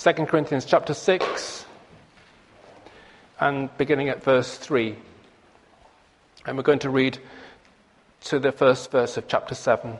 2 Corinthians chapter 6 and beginning at verse 3. And we're going to read to the first verse of chapter 7.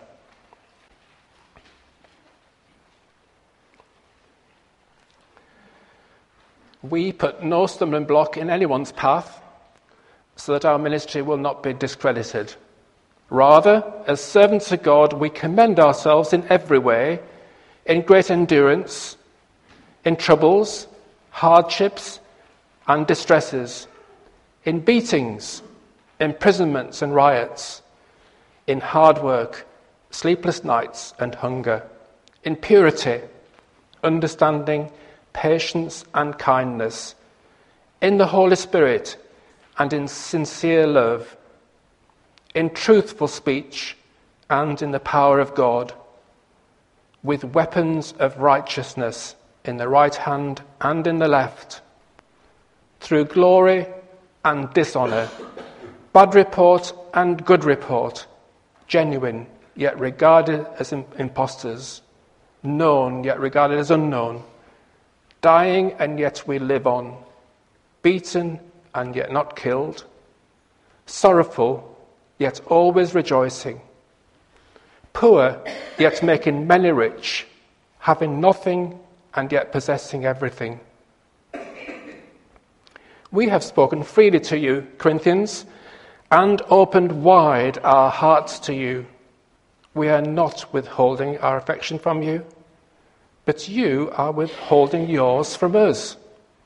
We put no stumbling block in anyone's path, so that our ministry will not be discredited. Rather, as servants of God, we commend ourselves in every way, in great endurance, in troubles, hardships, and distresses, in beatings, imprisonments and riots, in hard work, sleepless nights and hunger, in purity, understanding, patience and kindness, in the Holy Spirit and in sincere love, in truthful speech and in the power of God, with weapons of righteousness in the right hand and in the left, through glory and dishonour, bad report and good report, genuine yet regarded as impostors, known yet regarded as unknown, dying and yet we live on, beaten and yet not killed, sorrowful yet always rejoicing, poor yet making many rich, having nothing and yet possessing everything. We have spoken freely to you, Corinthians, and opened wide our hearts to you. We are not withholding our affection from you, but you are withholding yours from us.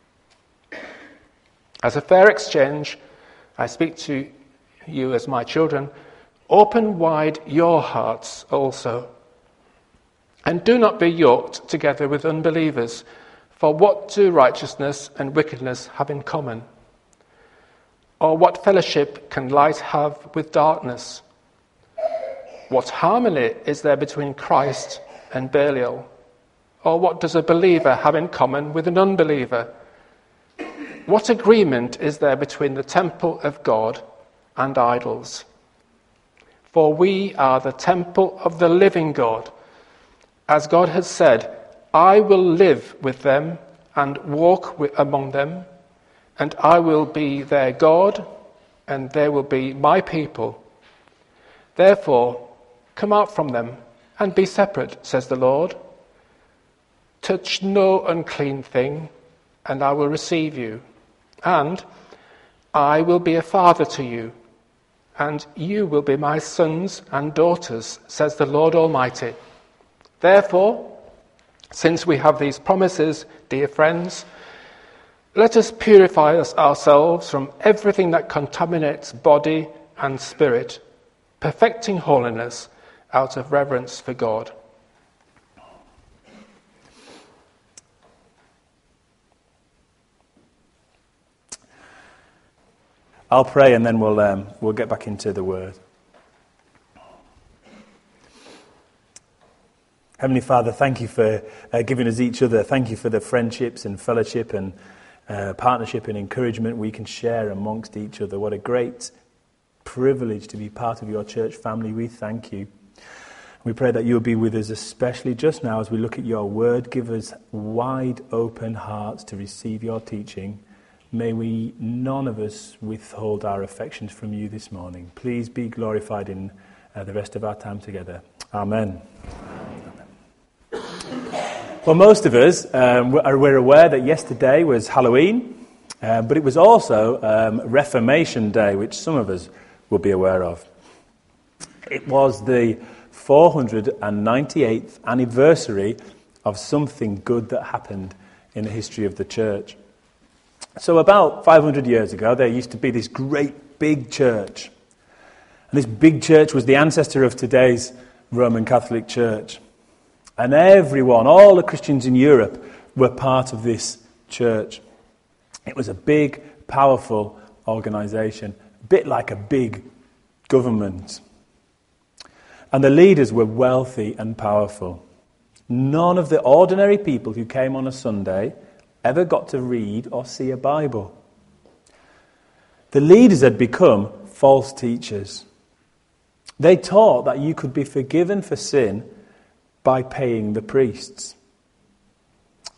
As a fair exchange, I speak to you as my children, open wide your hearts also. And do not be yoked together with unbelievers, for what do righteousness and wickedness have in common? Or what fellowship can light have with darkness? What harmony is there between Christ and Belial? Or what does a believer have in common with an unbeliever? What agreement is there between the temple of God and idols? For we are the temple of the living God. As God has said, I will live with them and walk among them, and I will be their God, and they will be my people. Therefore, come out from them and be separate, says the Lord. Touch no unclean thing, and I will receive you. And I will be a father to you, and you will be my sons and daughters, says the Lord Almighty. Therefore, since we have these promises, dear friends, let us purify ourselves from everything that contaminates body and spirit, perfecting holiness out of reverence for God. I'll pray and then we'll get back into the Word. Heavenly Father, thank you for giving us each other. Thank you for the friendships and fellowship and partnership and encouragement we can share amongst each other. What a great privilege to be part of your church family. We thank you. We pray that you'll be with us, especially just now as we look at your Word. Give us wide open hearts to receive your teaching. May we, none of us, withhold our affections from you this morning. Please be glorified in the rest of our time together. Amen. Well, most of us we're aware that yesterday was Halloween, but it was also Reformation Day, which some of us will be aware of. It was the 498th anniversary of something good that happened in the history of the church. So about 500 years ago, there used to be this great big church. And this big church was the ancestor of today's Roman Catholic Church. And everyone, all the Christians in Europe, were part of this church. It was a big, powerful organisation, a bit like a big government. And the leaders were wealthy and powerful. None of the ordinary people who came on a Sunday ever got to read or see a Bible. The leaders had become false teachers. They taught that you could be forgiven for sin by paying the priests.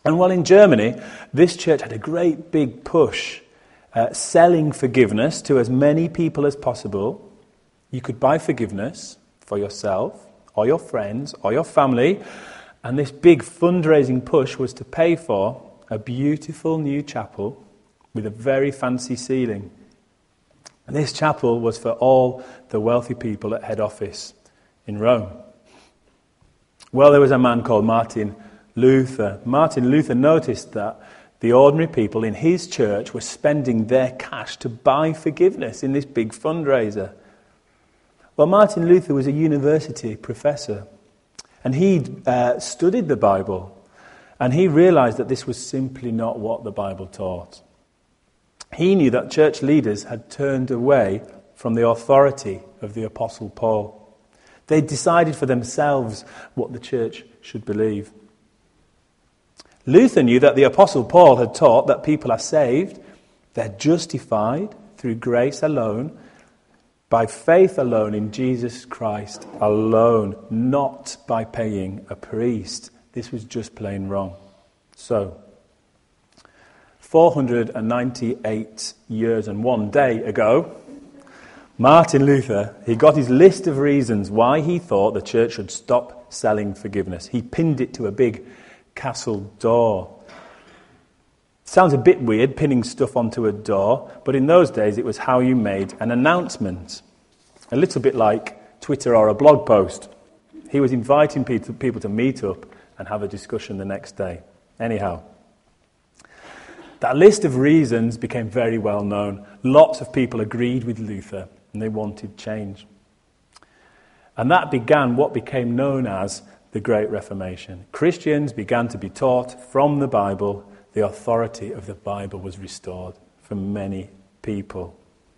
And while in Germany, this church had a great big push selling forgiveness to as many people as possible. You could buy forgiveness for yourself or your friends or your family, and this big fundraising push was to pay for a beautiful new chapel with a very fancy ceiling. And this chapel was for all the wealthy people at head office in Rome. Well, there was a man called Martin Luther. Martin Luther noticed that the ordinary people in his church were spending their cash to buy forgiveness in this big fundraiser. Well, Martin Luther was a university professor, and he'd studied the Bible, and he realized that this was simply not what the Bible taught. He knew that church leaders had turned away from the authority of the Apostle Paul. They decided for themselves what the church should believe. Luther knew that the Apostle Paul had taught that people are saved, they're justified through grace alone, by faith alone in Jesus Christ alone, not by paying a priest. This was just plain wrong. So, 498 years and one day ago, Martin Luther, he got his list of reasons why he thought the church should stop selling forgiveness. He pinned it to a big castle door. Sounds a bit weird, pinning stuff onto a door, but in those days it was how you made an announcement. A little bit like Twitter or a blog post. He was inviting people to meet up and have a discussion the next day. Anyhow, that list of reasons became very well known. Lots of people agreed with Luther and they wanted change. And that began what became known as the Great Reformation. Christians began to be taught from the Bible. The authority of the Bible was restored for many people.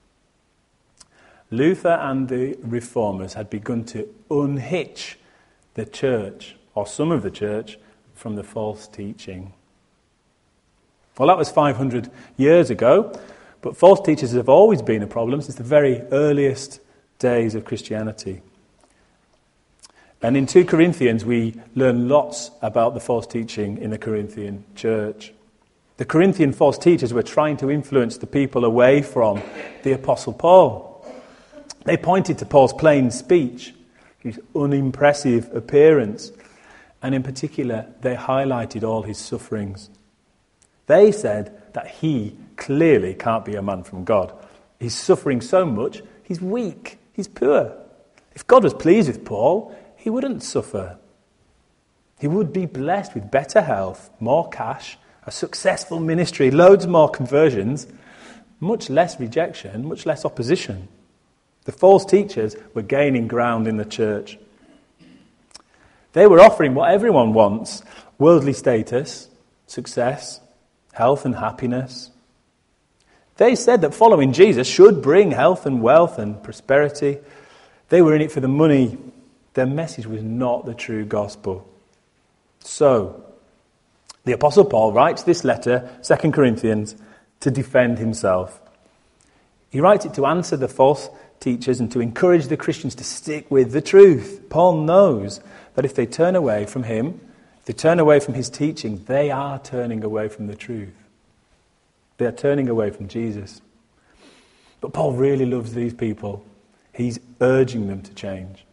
Luther and the Reformers had begun to unhitch the church, or some of the church, from the false teaching. Well, that was 500 years ago, but false teachers have always been a problem since the very earliest days of Christianity. And in 2 Corinthians, we learn lots about the false teaching in the Corinthian church. The Corinthian false teachers were trying to influence the people away from the Apostle Paul. They pointed to Paul's plain speech, his unimpressive appearance, and in particular, they highlighted all his sufferings. They said that he clearly can't be a man from God. He's suffering so much, he's weak, he's poor. If God was pleased with Paul, he wouldn't suffer. He would be blessed with better health, more cash, a successful ministry, loads more conversions, much less rejection, much less opposition. The false teachers were gaining ground in the church. They were offering what everyone wants: worldly status, success, health and happiness. They said that following Jesus should bring health and wealth and prosperity. They were in it for the money. Their message was not the true gospel. So, the Apostle Paul writes this letter, 2 Corinthians, to defend himself. He writes it to answer the false teachers and to encourage the Christians to stick with the truth. Paul knows that if they turn away from him, if they turn away from his teaching, they are turning away from the truth. They are turning away from Jesus. But Paul really loves these people. He's urging them to change.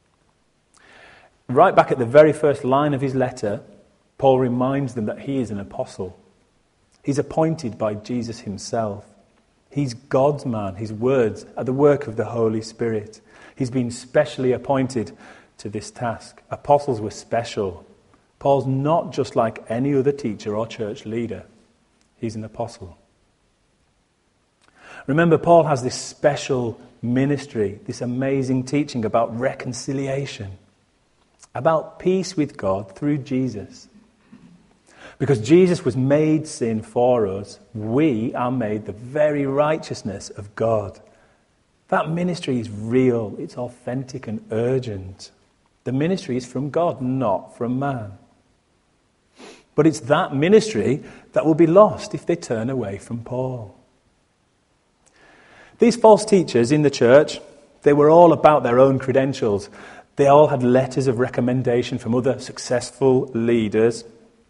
Right back at the very first line of his letter, Paul reminds them that he is an apostle. He's appointed by Jesus himself. He's God's man. His words are the work of the Holy Spirit. He's been specially appointed to this task. Apostles were special. Paul's not just like any other teacher or church leader. He's an apostle. Remember, Paul has this special ministry, this amazing teaching about reconciliation, about peace with God through Jesus. Because Jesus was made sin for us, we are made the very righteousness of God. That ministry is real, it's authentic and urgent. The ministry is from God, not from man. But it's that ministry that will be lost if they turn away from Paul. These false teachers in the church, they were all about their own credentials. They all had letters of recommendation from other successful leaders.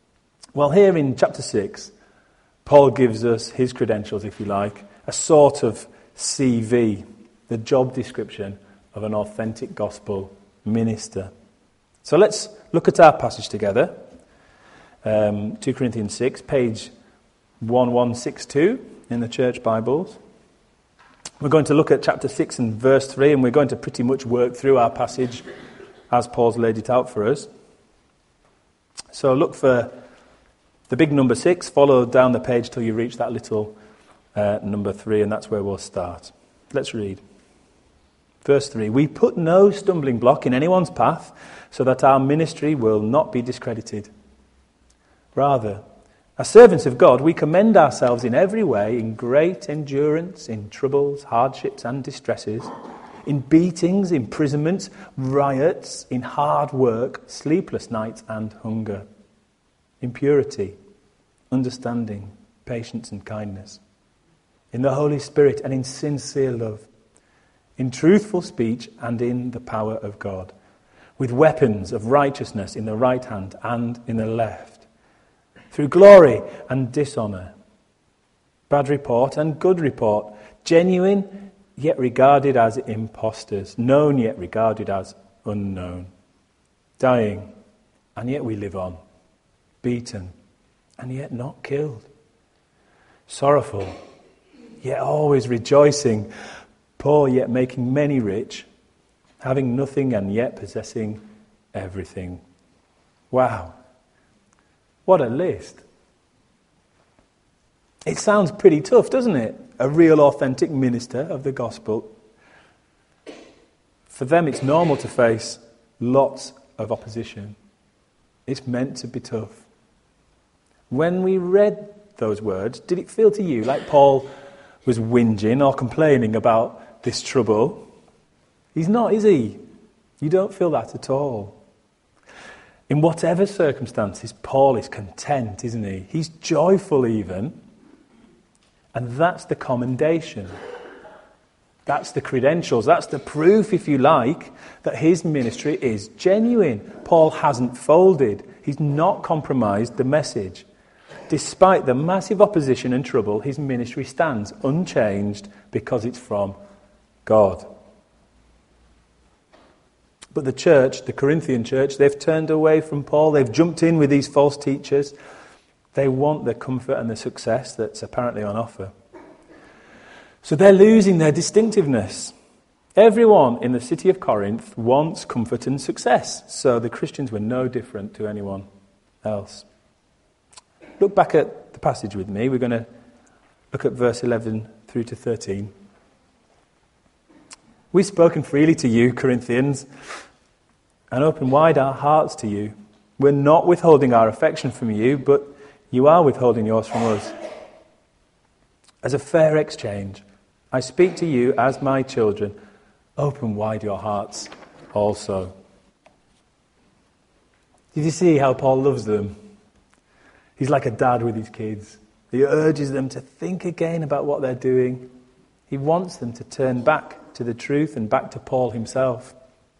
Well, here in chapter 6, Paul gives us his credentials, if you like, a sort of CV, the job description of an authentic gospel minister. So let's look at our passage together. 2 Corinthians 6, page 1162 in the church Bibles. We're going to look at chapter 6 and verse 3, and we're going to pretty much work through our passage as Paul's laid it out for us. So look for the big number 6, follow down the page till you reach that little number 3, and that's where we'll start. Let's read. Verse 3, we put no stumbling block in anyone's path so that our ministry will not be discredited. Rather, as servants of God, we commend ourselves in every way, in great endurance, in troubles, hardships and distresses, in beatings, imprisonments, riots, in hard work, sleepless nights and hunger, in purity, understanding, patience and kindness, in the Holy Spirit and in sincere love, in truthful speech and in the power of God, with weapons of righteousness in the right hand and in the left, through glory and dishonour, bad report and good report, genuine yet regarded as impostors, known yet regarded as unknown, dying and yet we live on, beaten and yet not killed, sorrowful yet always rejoicing, poor yet making many rich, having nothing and yet possessing everything. Wow. What a list. It sounds pretty tough, doesn't it? A real authentic minister of the gospel. For them it's normal to face lots of opposition. It's meant to be tough. When we read those words, did it feel to you like Paul was whinging or complaining about this trouble? He's not, is he? You don't feel that at all. In whatever circumstances, Paul is content, isn't he? He's joyful even. And that's the commendation. That's the credentials. That's the proof, if you like, that his ministry is genuine. Paul hasn't folded. He's not compromised the message. Despite the massive opposition and trouble, his ministry stands unchanged because it's from God. But the church, the Corinthian church, they've turned away from Paul. They've jumped in with these false teachers. They want the comfort and the success that's apparently on offer. So they're losing their distinctiveness. Everyone in the city of Corinth wants comfort and success. So the Christians were no different to anyone else. Look back at the passage with me. We're going to look at verse 11 through to 13. We've spoken freely to you, Corinthians, and opened wide our hearts to you. We're not withholding our affection from you, but you are withholding yours from us. As a fair exchange, I speak to you as my children. Open wide your hearts also. Did you see how Paul loves them? He's like a dad with his kids. He urges them to think again about what they're doing. He wants them to turn back to the truth and back to Paul himself.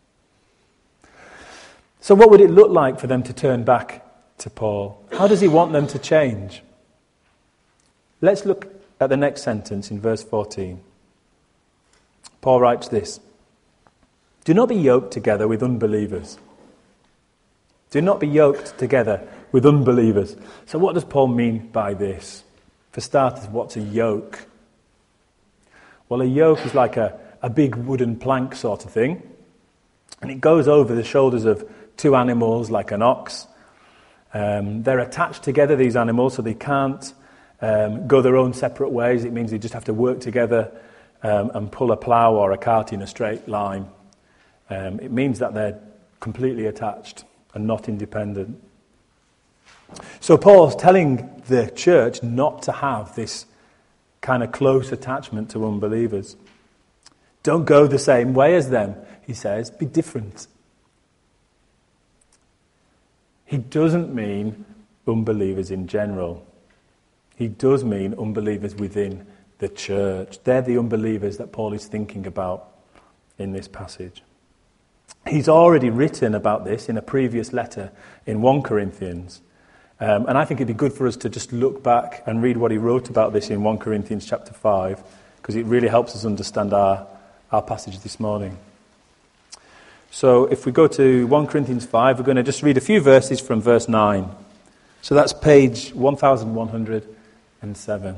So what would it look like for them to turn back to Paul? How does he want them to change? Let's look at the next sentence in verse 14. Paul writes this: do not be yoked together with unbelievers. Do not be yoked together with unbelievers. So what does Paul mean by this? For starters, what's a yoke? Well, a yoke is like a big wooden plank sort of thing. And it goes over the shoulders of two animals like an ox. They're attached together, these animals, so they can't go their own separate ways. It means they just have to work together and pull a plough or a cart in a straight line. It means that they're completely attached and not independent. So Paul's telling the church not to have this kind of close attachment to unbelievers. Don't go the same way as them, he says. Be different. He doesn't mean unbelievers in general. He does mean unbelievers within the church. They're the unbelievers that Paul is thinking about in this passage. He's already written about this in a previous letter in 1 Corinthians. And I think it'd be good for us to just look back and read what he wrote about this in 1 Corinthians chapter 5, because it really helps us understand our passage this morning. So if we go to 1 Corinthians 5, we're going to just read a few verses from verse 9. So that's page 1107.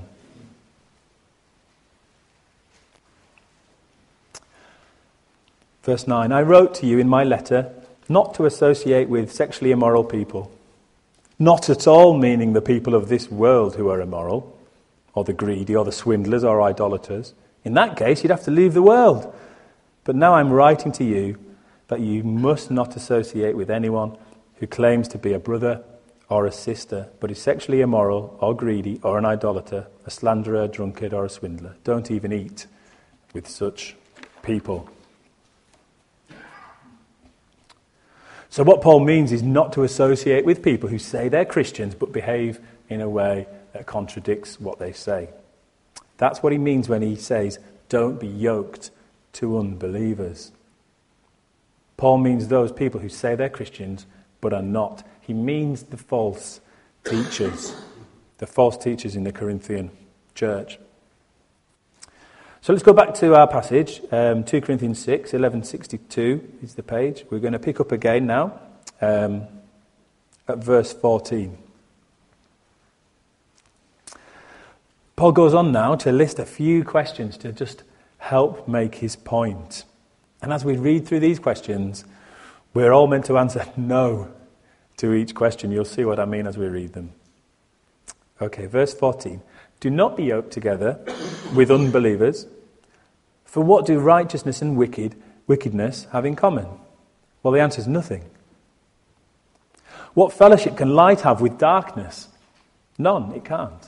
Verse 9, I wrote to you in my letter not to associate with sexually immoral people. Not at all meaning the people of this world who are immoral, or the greedy, or the swindlers, or idolaters. In that case, you'd have to leave the world. But now I'm writing to you that you must not associate with anyone who claims to be a brother or a sister, but is sexually immoral, or greedy, or an idolater, a slanderer, a drunkard, or a swindler. Don't even eat with such people. So what Paul means is not to associate with people who say they're Christians but behave in a way that contradicts what they say. That's what he means when he says, don't be yoked to unbelievers. Paul means those people who say they're Christians but are not. He means the false teachers in the Corinthian church. So let's go back to our passage, 2 Corinthians 6, 1162 is the page. We're going to pick up again now at verse 14. Paul goes on now to list a few questions to just help make his point. And as we read through these questions, we're all meant to answer no to each question. You'll see what I mean as we read them. Okay, verse 14. Do not be yoked together with unbelievers. For what do righteousness and wickedness have in common? Well, the answer is nothing. What fellowship can light have with darkness? None, it can't.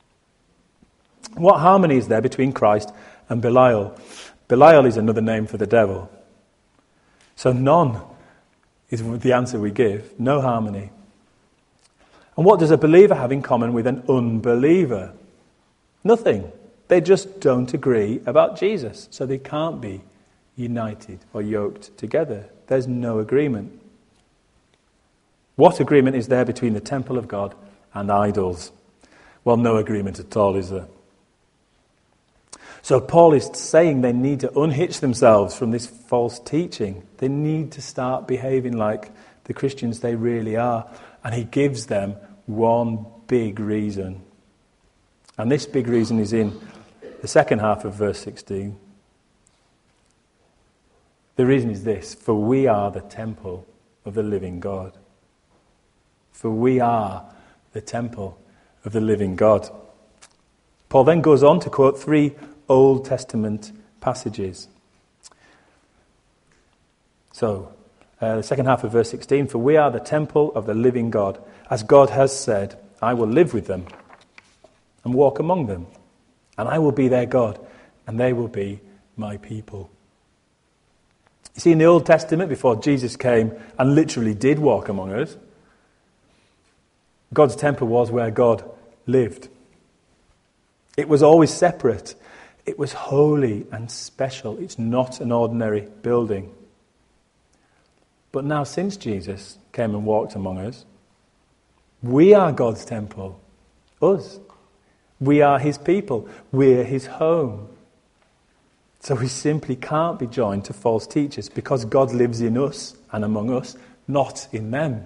What harmony is there between Christ and Belial? Belial is another name for the devil. So none is the answer we give. No harmony. And what does a believer have in common with an unbeliever? Nothing. They just don't agree about Jesus, so they can't be united or yoked together. There's no agreement. What agreement is there between the temple of God and idols? Well, no agreement at all, is there? So Paul is saying they need to unhitch themselves from this false teaching. They need to start behaving like the Christians they really are. And he gives them one big reason. And this big reason is in the second half of verse 16. The reason is this: for we are the temple of the living God. For we are the temple of the living God. Paul then goes on to quote 3 Old Testament passages. So, the second half of verse 16, for we are the temple of the living God. As God has said, I will live with them and walk among them, and I will be their God, and they will be my people. You see, in the Old Testament, before Jesus came and literally did walk among us, God's temple was where God lived. It was always separate. It was holy and special. It's not an ordinary building. But now, since Jesus came and walked among us, we are God's temple. Us. We are his people. We're his home. So we simply can't be joined to false teachers because God lives in us and among us, not in them.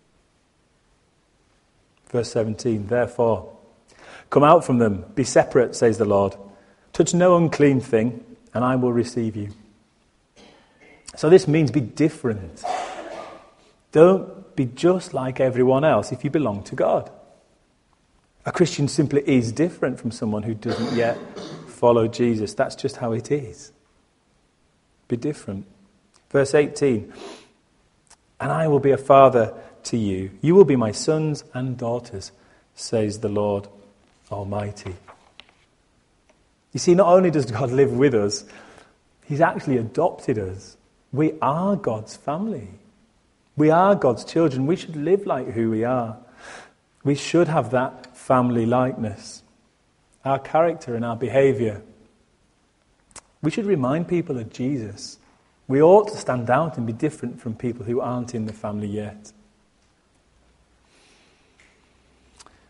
Verse 17, therefore, come out from them, be separate, says the Lord. Touch no unclean thing, and I will receive you. So this means be different. Don't be just like everyone else if you belong to God. A Christian simply is different from someone who doesn't yet follow Jesus. That's just how it is. Be different. Verse 18, and I will be a father to you. You will be my sons and daughters, says the Lord Almighty. You see, not only does God live with us, he's actually adopted us. We are God's family. We are God's children. We should live like who we are. We should have that family likeness. Our character and our behaviour. We should remind people of Jesus. We ought to stand out and be different from people who aren't in the family yet.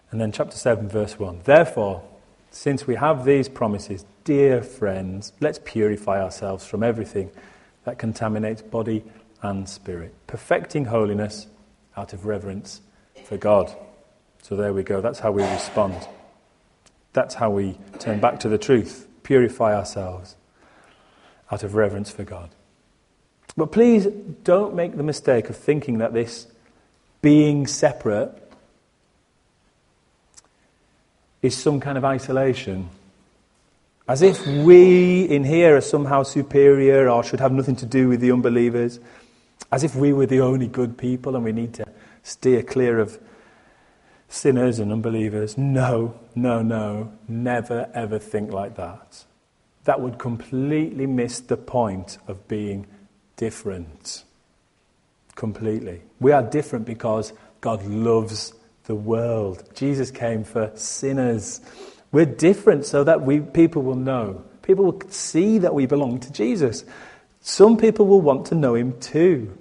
And then chapter 7, verse 1. Therefore, since we have these promises, dear friends, let's purify ourselves from everything that contaminates body and spirit, perfecting holiness out of reverence for God. So there we go. That's how we respond. That's how we turn back to the truth. Purify ourselves out of reverence for God. But please don't make the mistake of thinking that this being separate is some kind of isolation. As if we in here are somehow superior or should have nothing to do with the unbelievers. As if we were the only good people and we need to steer clear of sinners and unbelievers. No. Never ever think like that. That would completely miss the point of being different. Completely. We are different because God loves the world. Jesus came for sinners. We're different so that people will know. People will see that we belong to Jesus. Some people will want to know him too.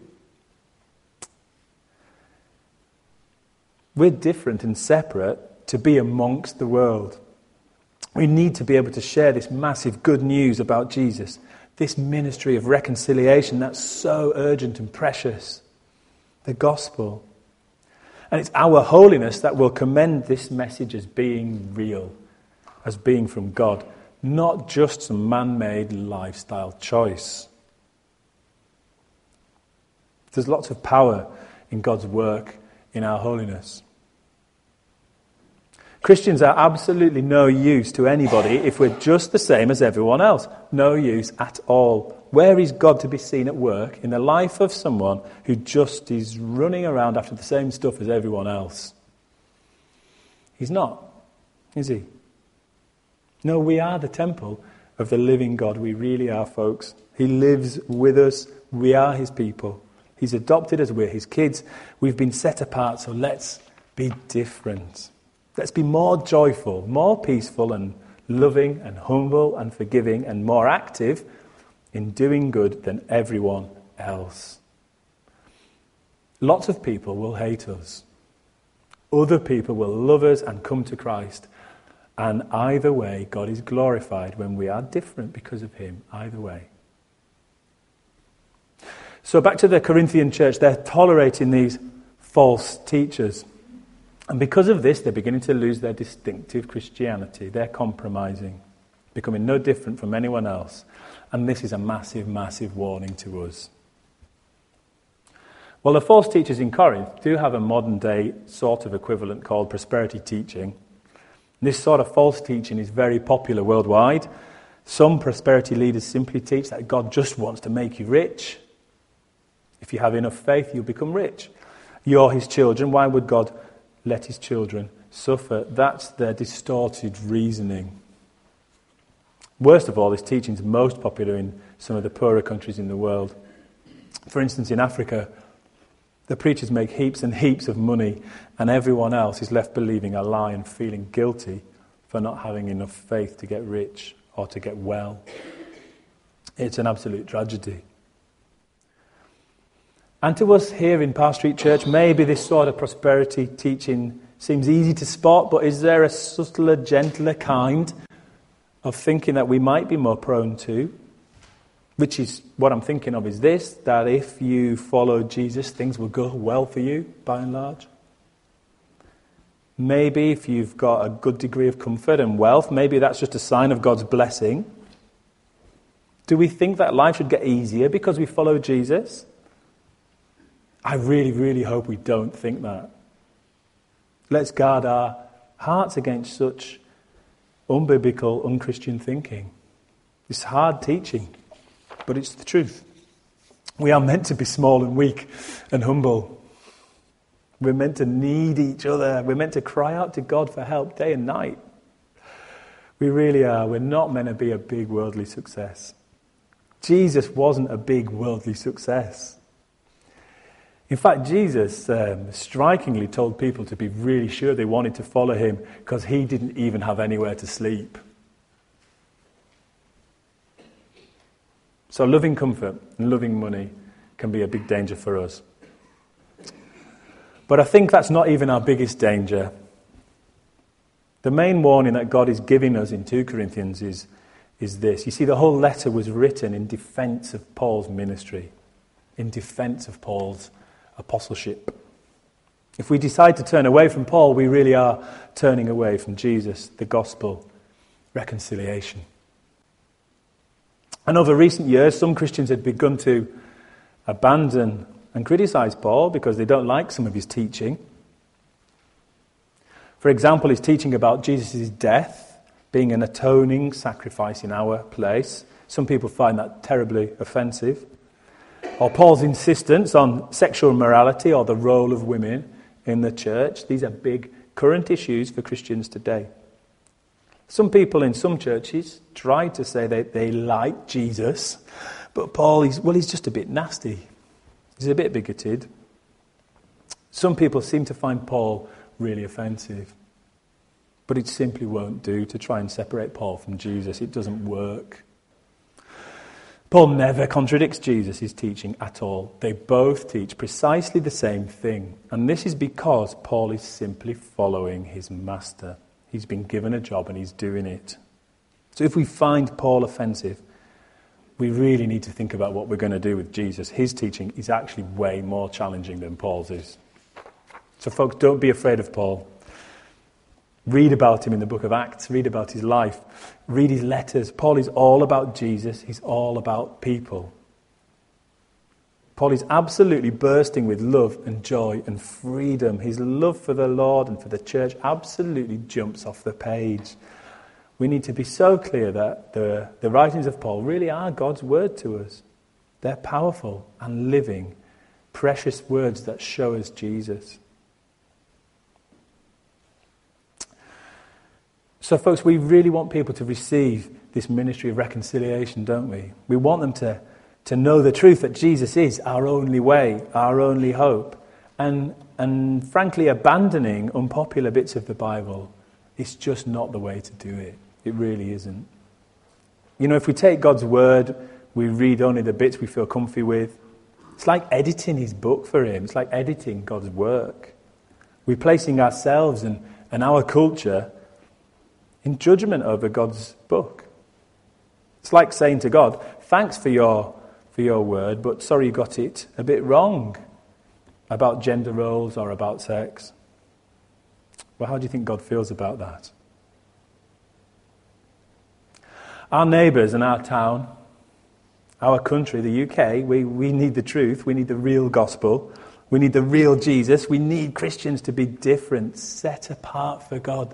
We're different and separate to be amongst the world. We need to be able to share this massive good news about Jesus, this ministry of reconciliation that's so urgent and precious, the gospel. And it's our holiness that will commend this message as being real, as being from God, not just some man-made lifestyle choice. There's lots of power in God's work in our holiness. Christians are absolutely no use to anybody if we're just the same as everyone else. No use at all. Where is God to be seen at work in the life of someone who just is running around after the same stuff as everyone else? He's not, is he? No, we are the temple of the living God. We really are, folks. He lives with us. We are his people. He's adopted us. We're his kids. We've been set apart, so let's be different. Let's be more joyful, more peaceful and loving and humble and forgiving and more active in doing good than everyone else. Lots of people will hate us. Other people will love us and come to Christ. And either way, God is glorified when we are different because of him. Either way. So back to the Corinthian church, they're tolerating these false teachers. And because of this, they're beginning to lose their distinctive Christianity. They're compromising, becoming no different from anyone else. And this is a massive, massive warning to us. Well, the false teachers in Corinth do have a modern-day sort of equivalent called prosperity teaching. This sort of false teaching is very popular worldwide. Some prosperity leaders simply teach that God just wants to make you rich. If you have enough faith, you'll become rich. You're his children. Why would God let his children suffer? That's their distorted reasoning. Worst of all, this teaching is most popular in some of the poorer countries in the world. For instance, in Africa, the preachers make heaps and heaps of money, and everyone else is left believing a lie and feeling guilty for not having enough faith to get rich or to get well. It's an absolute tragedy. And to us here in Park Street Church, maybe this sort of prosperity teaching seems easy to spot, but is there a subtler, gentler kind of thinking that we might be more prone to? Which is, what I'm thinking of is this, that if you follow Jesus, things will go well for you, by and large. Maybe if you've got a good degree of comfort and wealth, maybe that's just a sign of God's blessing. Do we think that life should get easier because we follow Jesus? I really, really hope we don't think that. Let's guard our hearts against such unbiblical, unchristian thinking. It's hard teaching, but it's the truth. We are meant to be small and weak and humble. We're meant to need each other. We're meant to cry out to God for help day and night. We really are. We're not meant to be a big worldly success. Jesus wasn't a big worldly success. In fact, Jesus strikingly told people to be really sure they wanted to follow him because he didn't even have anywhere to sleep. So loving comfort and loving money can be a big danger for us. But I think that's not even our biggest danger. The main warning that God is giving us in 2 Corinthians is this. You see, the whole letter was written in defense of Paul's ministry, in defense of Paul's apostleship. If we decide to turn away from Paul, we really are turning away from Jesus, the gospel, reconciliation. And over recent years, some Christians had begun to abandon and criticize Paul because they don't like some of his teaching. For example, his teaching about Jesus' death being an atoning sacrifice in our place. Some people find that terribly offensive. Or Paul's insistence on sexual morality or the role of women in the church. These are big current issues for Christians today. Some people in some churches try to say they like Jesus, but Paul, he's just a bit nasty. He's a bit bigoted. Some people seem to find Paul really offensive, but it simply won't do to try and separate Paul from Jesus. It doesn't work. Paul never contradicts Jesus' teaching at all. They both teach precisely the same thing. And this is because Paul is simply following his master. He's been given a job and he's doing it. So if we find Paul offensive, we really need to think about what we're going to do with Jesus. His teaching is actually way more challenging than Paul's is. So folks, don't be afraid of Paul. Read about him in the book of Acts. Read about his life. Read his letters. Paul is all about Jesus. He's all about people. Paul is absolutely bursting with love and joy and freedom. His love for the Lord and for the church absolutely jumps off the page. We need to be so clear that the writings of Paul really are God's word to us. They're powerful and living, precious words that show us Jesus. So folks, we really want people to receive this ministry of reconciliation, don't we? We want them to know the truth that Jesus is our only way, our only hope. And frankly, abandoning unpopular bits of the Bible is just not the way to do it. It really isn't. You know, if we take God's word, we read only the bits we feel comfy with. It's like editing his book for him. It's like editing God's work. We're placing ourselves and our culture in judgment over God's book. It's like saying to God, thanks for your word, but sorry you got it a bit wrong about gender roles or about sex. Well, how do you think God feels about that? Our neighbours and our town, our country, the UK, we need the truth. We need the real gospel. We need the real Jesus. We need Christians to be different, set apart for God.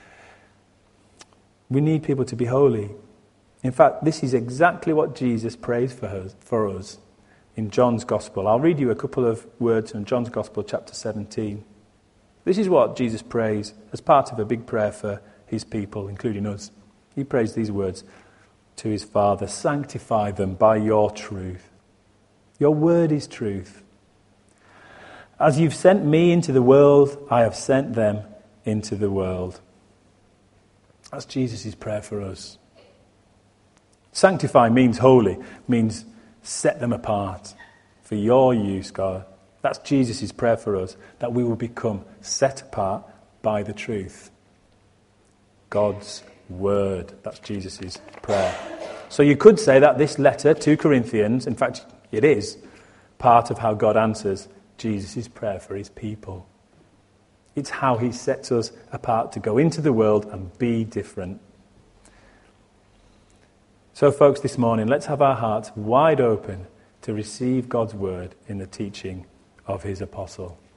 We need people to be holy. In fact, this is exactly what Jesus prays for us in John's Gospel. I'll read you a couple of words from John's Gospel, chapter 17. This is what Jesus prays as part of a big prayer for his people, including us. He prays these words to his Father, sanctify them by your truth. Your word is truth. As you've sent me into the world, I have sent them into the world. That's Jesus' prayer for us. Sanctify means holy, means set them apart for your use, God. That's Jesus' prayer for us, that we will become set apart by the truth. God's word. That's Jesus' prayer. So you could say that this letter, 2 Corinthians, in fact, it is part of how God answers Jesus' prayer for his people. It's how he sets us apart to go into the world and be different. So folks, this morning, let's have our hearts wide open to receive God's word in the teaching of his apostle.